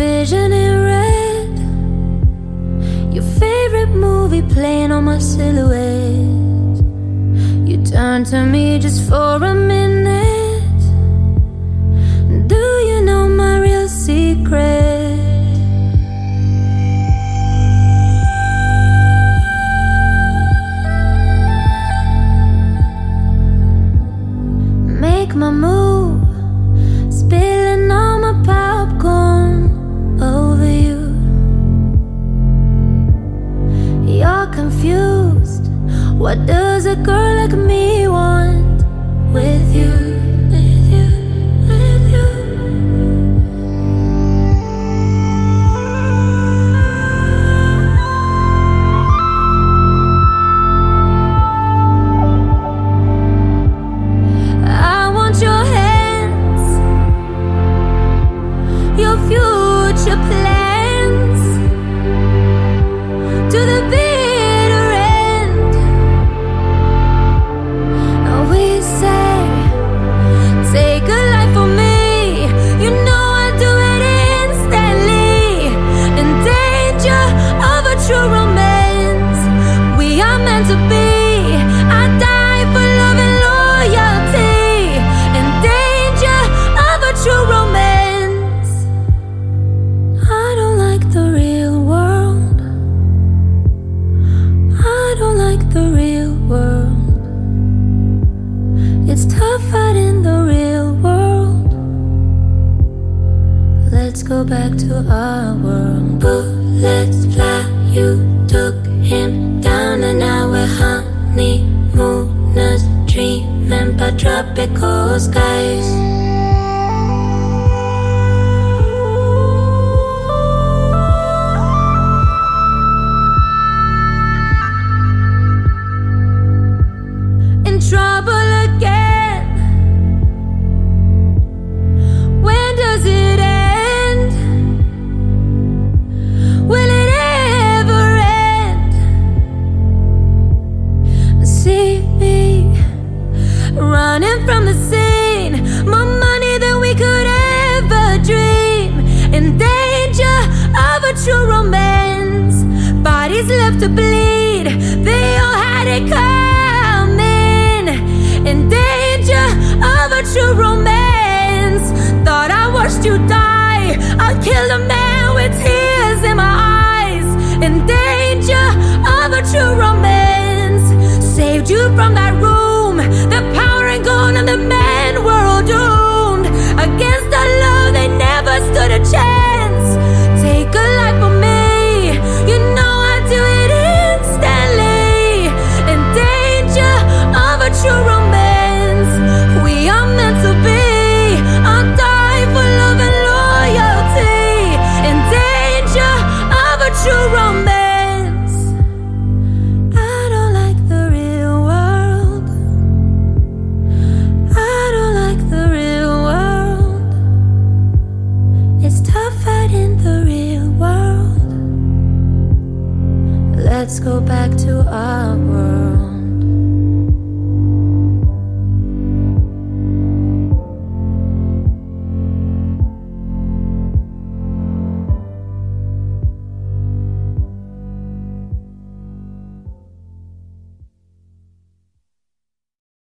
vision in red, your favorite movie playing on my silhouette. You turn to me just for a minute. Do you know my real secret? Make my move, spilling all my popcorn over you. You're confused. What does a girl like me want with you? With you, with you. I want your hands, your future plans, to the bitter end. We say, take a life for me. You know I'd do it instantly. In danger of a true romance, we are meant to be. I die for love and loyalty. In danger of a true romance. I don't like the real world. I don't like the real world. It's tough out in the real world. Let's go back to our world. Bullets fly, you took him down, and now we're honeymooners, dreaming about tropical skies. In trouble again. When does it end? Will it ever end? See me running from the scene, more money than we could ever dream. In danger of a true romance, bodies left to bleed. They all had it coming. In danger of a true romance, thought I watched you die. I killed a man with tears in my eyes. In danger of a true romance, saved you from that room. The power and gone and the men were all doomed. Against the love they never stood a chance. Take a life for me. You know I'd do it instantly. In danger of a true romance, we are meant to be. I'll die for love and loyalty. In danger of a true romance. I don't like the real world. I don't like the real world. It's tough out in the real world. Let's go back to our world.